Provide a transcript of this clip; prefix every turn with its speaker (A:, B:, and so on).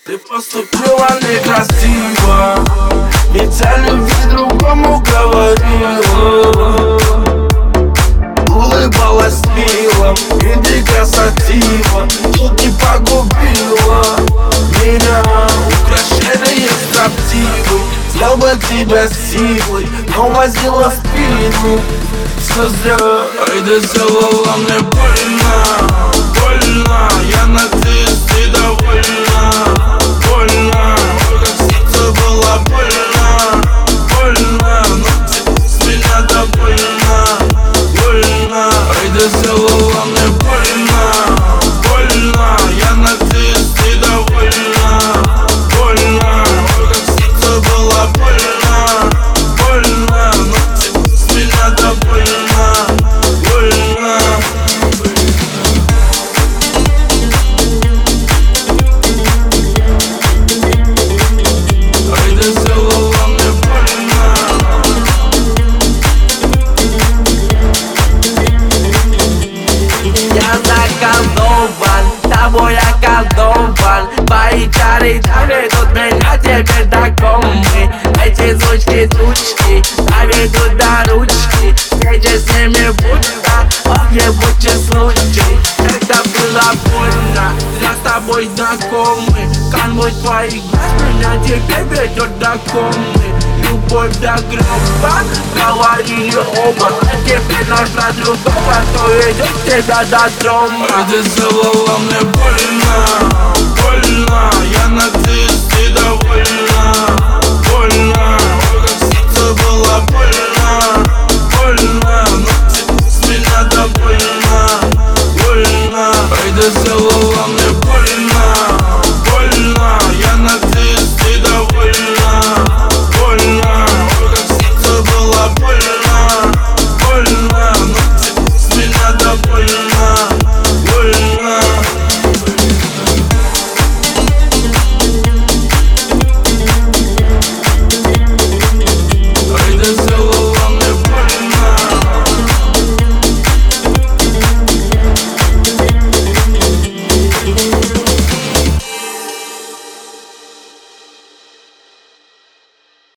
A: Ты поступила некрасиво, ведь о любви другому говорила. Улыбалась мило, и дико сатива, тут не погубила меня. Украшение строптивой, взял бы тебя силой, но возила спину. Все зря. Ай, да сделала мне больно, больно. Я надеюсь, ты довольна, больно. Ой, как сердце было больно, больно. Но тебе с меня довольна, больно. Ай, да сделала мне больно, больно. Я надеюсь, ты довольна, больно. Ой, как сердце было больно, больно. Но тебе с меня довольна, больно. Ай, да сделала мне больно.
B: Я заколдован, тобой околдован. Твои чары доведут меня теперь до комы. Эти звучки-тучки доведут до ручки. Встреча с ними будто ебучий случай. Это было больно, я с тобой знакомы. Канвой твоих глаз меня теперь ведет до комы. Любовь до гроба, говорили оба. А теперь нашла другого, кто ведет тебя до дома.
A: Ай, ты сделала мне больно, больно.